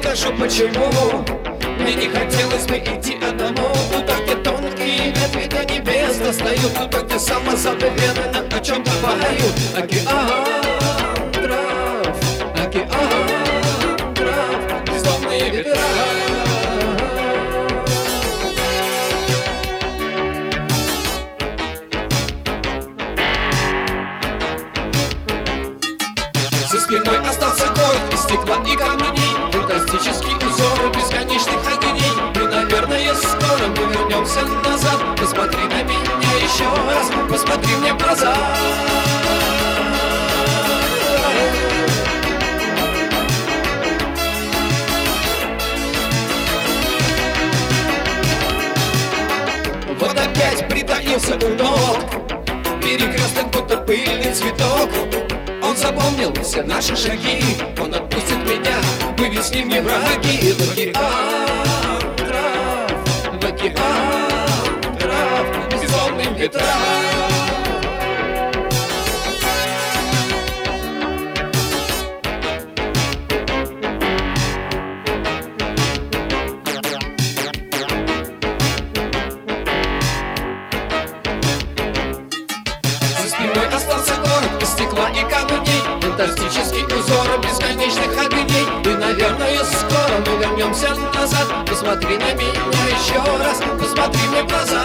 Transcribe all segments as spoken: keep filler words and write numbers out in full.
скажу почему. Мне не хотелось бы идти одному, туда, где тонкие ветви до небес достают, туда, где самозабвенно о чем-то поют. Океан трав, океан трав, бездомные ветра. За спиной остался город из стекла и камней, фантастические узоры бесконечных огней. Мы, наверное, скоро мы вернемся назад. Посмотри на меня еще раз, посмотри мне в глаза. Вот опять притаился у ног перекресток, будто пыльный цветок. Он запомнил все наши шаги, он отпустит меня, мы ведь с ним не враги. В океан трав, в океан трав, бездомным ветрам. Остался город из стекла и камней, фантастический узор бесконечных огней. И, наверное, скоро мы вернемся назад. Посмотри на меня еще раз, посмотри мне в глаза.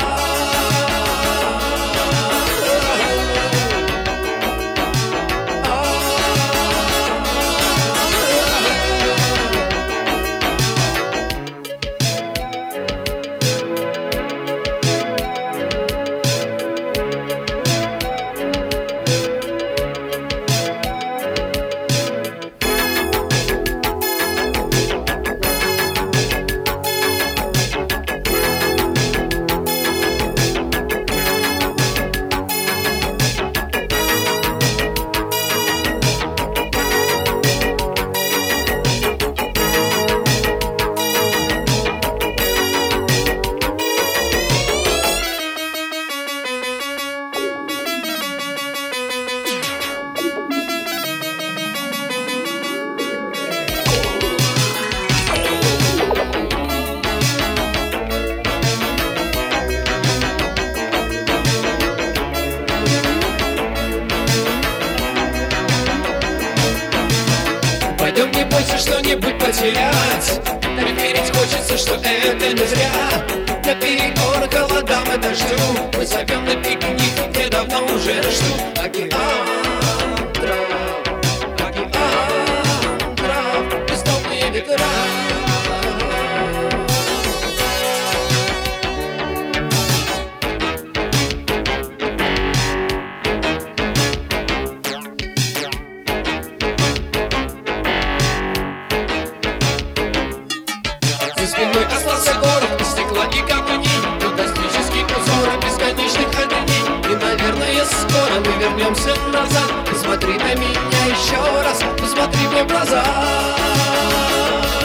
Пойдем, не бойся что-нибудь потерять, так верить хочется, что это не зря. На перекор голодам и дождю мы зовем на пикник, где давно уже ждут. Океан трав, океан трав, бездомные ветра. За спиной остался город из стекла и камней, фантастические узоры бесконечных огней. И, наверное, скоро мы вернемся назад. Посмотри на меня еще раз, посмотри мне в глаза.